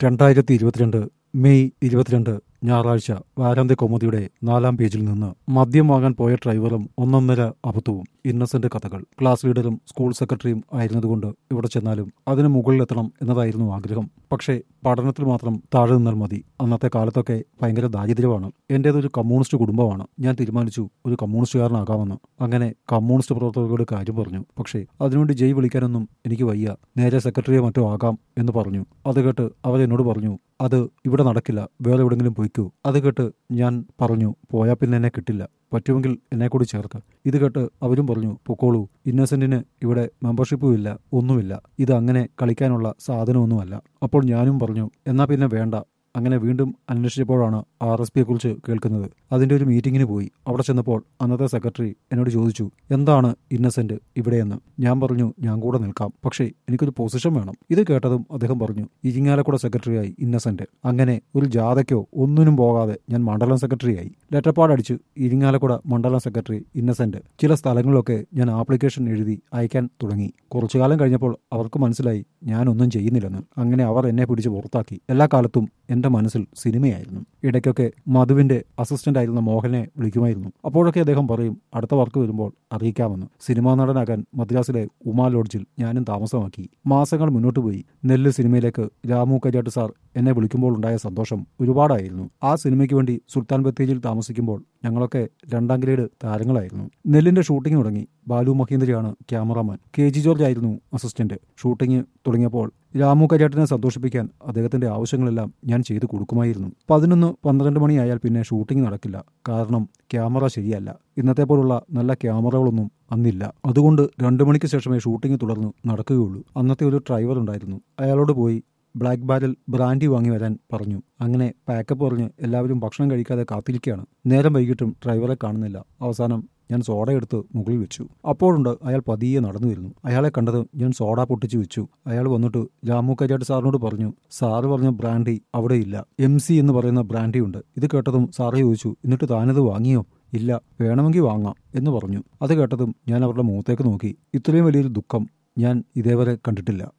2022 May 22 ഞായറാഴ്ച വാരാന്ത്യ കൗമുദിയുടെ 4-ാം പേജിൽ നിന്ന് മദ്യം വാങ്ങാൻ പോയ ഡ്രൈവറും ഒന്നൊന്നര അബദ്ധവും ഇന്നസെന്റ് കഥകൾ. ക്ലാസ് ലീഡറും സ്കൂൾ സെക്രട്ടറിയും ആയിരുന്നതുകൊണ്ട് ഇവിടെ ചെന്നാലും അതിന് മുകളിലെത്തണം എന്നതായിരുന്നു ആഗ്രഹം. പക്ഷേ പഠനത്തിൽ മാത്രം താഴെ നിന്നാൽ മതി. അന്നത്തെ കാലത്തൊക്കെ ഭയങ്കര ദാരിദ്ര്യമാണ്. എന്റേതൊരു കമ്മ്യൂണിസ്റ്റ് കുടുംബമാണ്. ഞാൻ തീരുമാനിച്ചു ഒരു കമ്മ്യൂണിസ്റ്റുകാരനാകാമെന്ന്. അങ്ങനെ കമ്മ്യൂണിസ്റ്റ് പ്രവർത്തകരോട് കാര്യം പറഞ്ഞു. പക്ഷേ അതിനുവേണ്ടി ജയ് വിളിക്കാനൊന്നും എനിക്ക് വയ്യ. നേരെ സെക്രട്ടറിയോ മറ്റോ ആകാം എന്ന് പറഞ്ഞു. അത് കേട്ട് അവരെന്നോട് പറഞ്ഞു, അത് ഇവിടെ നടക്കില്ല, വേറെ എവിടെങ്കിലും പോയിക്കോ. അത് കേട്ട് ഞാൻ പറഞ്ഞു, പോയാൽ പിന്നെ എന്നെ കിട്ടില്ല, പറ്റുമെങ്കിൽ എന്നെ കൂടി ചേർക്ക്. ഇത് കേട്ട് അവരും പറഞ്ഞു, പൊക്കോളൂ, ഇന്നസെന്റിന് ഇവിടെ മെമ്പർഷിപ്പും ഇല്ല, ഒന്നുമില്ല, ഇത് അങ്ങനെ കളിക്കാനുള്ള സാധനമൊന്നുമല്ല. അപ്പോൾ ഞാനും പറഞ്ഞു, എന്നാ പിന്നെ വേണ്ട. അങ്ങനെ വീണ്ടും അന്വേഷിച്ചപ്പോഴാണ് RSPയെ കുറിച്ച് കേൾക്കുന്നത്. അതിന്റെ ഒരു മീറ്റിങ്ങിന് പോയി. അവിടെ ചെന്നപ്പോൾ അന്നത്തെ സെക്രട്ടറി എന്നോട് ചോദിച്ചു, എന്താണ് ഇന്നസെന്റ് ഇവിടെയെന്ന്. ഞാൻ പറഞ്ഞു, ഞാൻ കൂടെ നിൽക്കാം, പക്ഷേ എനിക്കൊരു പൊസിഷൻ വേണം. ഇത് കേട്ടതും അദ്ദേഹം പറഞ്ഞു, ഇരിങ്ങാലക്കുട സെക്രട്ടറിയായി ഇന്നസെന്റ്. അങ്ങനെ ഒരു ജാഥയ്ക്കോ ഒന്നിനും പോകാതെ ഞാൻ മണ്ഡലം സെക്രട്ടറിയായി. ലെറ്റർപാടടിച്ച് ഇരിങ്ങാലക്കുട മണ്ഡലം സെക്രട്ടറി ഇന്നസെന്റ്. ചില സ്ഥലങ്ങളിലൊക്കെ ഞാൻ ആപ്ലിക്കേഷൻ എഴുതി അയക്കാൻ തുടങ്ങി. കുറച്ചു കാലം കഴിഞ്ഞപ്പോൾ അവർക്ക് മനസ്സിലായി ഞാനൊന്നും ചെയ്യുന്നില്ലെന്ന്. അങ്ങനെ അവർ എന്നെ പിടിച്ച് പുറത്താക്കി. എല്ലാ കാലത്തും എന്റെ മനസ്സിൽ സിനിമയായിരുന്നു. ഇടയ്ക്കൊക്കെ മധുവിന്റെ അസിസ്റ്റന്റ് ആയിരുന്ന മോഹനെ വിളിക്കുമായിരുന്നു. അപ്പോഴൊക്കെ അദ്ദേഹം പറയും, അടുത്ത വർക്ക് വരുമ്പോൾ അറിയിക്കാമെന്ന്. സിനിമാ നടനാകാൻ മദ്രാസിലെ ഉമാ ലോഡ്ജിൽ ഞാനും താമസമാക്കി. മാസങ്ങൾ മുന്നോട്ട് പോയി. നെല്ല് സിനിമയിലേക്ക് രാമു കരിയാട്ട് സാർ എന്നെ വിളിക്കുമ്പോൾ ഉണ്ടായ സന്തോഷം ഒരുപാടായിരുന്നു. ആ സിനിമയ്ക്ക് വേണ്ടി സുൽത്താൻ ബത്തേരിയിൽ താമസിക്കുമ്പോൾ ഞങ്ങളൊക്കെ 2ാം ഗ്രേഡ് താരങ്ങളായിരുന്നു. നെല്ലിന്റെ ഷൂട്ടിംഗ് തുടങ്ങി. ബാലു മഹീന്ദ്രയാണ് ക്യാമറാമാൻ. KG ജോർജ് ആയിരുന്നു അസിസ്റ്റന്റ്. ഷൂട്ടിംഗ് തുടങ്ങിയപ്പോൾ രാമു കരിയാട്ടിനെ സന്തോഷിപ്പിക്കാൻ അദ്ദേഹത്തിന്റെ ആവശ്യങ്ങളെല്ലാം ഞാൻ ചെയ്തു കൊടുക്കുമായിരുന്നു. 11-12 മണിയായാൽ പിന്നെ ഷൂട്ടിംഗ് നടക്കില്ല. കാരണം ക്യാമറ ശരിയല്ല. ഇന്നത്തെ പോലുള്ള നല്ല ക്യാമറകളൊന്നും അന്നില്ല. അതുകൊണ്ട് 2 മണിക്ക് ശേഷമേ ഷൂട്ടിംഗ് തുടർന്ന് നടക്കുകയുള്ളൂ. അന്നത്തെ ഒരു ഡ്രൈവർ ഉണ്ടായിരുന്നു. അയാളോട് പോയി ബ്ലാക്ക് ബാരൽ ബ്രാൻഡി വാങ്ങി വരാൻ പറഞ്ഞു. അങ്ങനെ പാക്കപ്പ് പറഞ്ഞ് എല്ലാവരും ഭക്ഷണം കഴിക്കാതെ കാത്തിരിക്കുകയാണ്. നേരം വൈകിട്ടും ഡ്രൈവറെ കാണുന്നില്ല. അവസാനം ഞാൻ സോഡ എടുത്ത് മുകളിൽ വെച്ചു. അപ്പോഴുണ്ട് അയാൾ പതിയെ നടന്നു വരുന്നു. അയാളെ കണ്ടത് ഞാൻ സോഡ പൊട്ടിച്ചു വെച്ചു. അയാൾ വന്നിട്ട് രാമു കരിയാട്ട് സാറിനോട് പറഞ്ഞു, സാറ് പറഞ്ഞ ബ്രാൻഡി അവിടെ ഇല്ല, MC എന്ന് പറയുന്ന ബ്രാൻഡി ഉണ്ട്. ഇത് കേട്ടതും സാറ് ചോദിച്ചു, എന്നിട്ട് താനത് വാങ്ങിയോ? ഇല്ല, വേണമെങ്കിൽ വാങ്ങാം എന്ന് പറഞ്ഞു. അത് കേട്ടതും ഞാൻ അവരുടെ മുഖത്തേക്ക് നോക്കി. ഇത്രയും വലിയൊരു ദുഃഖം ഞാൻ ഇതേവരെ കണ്ടിട്ടില്ല.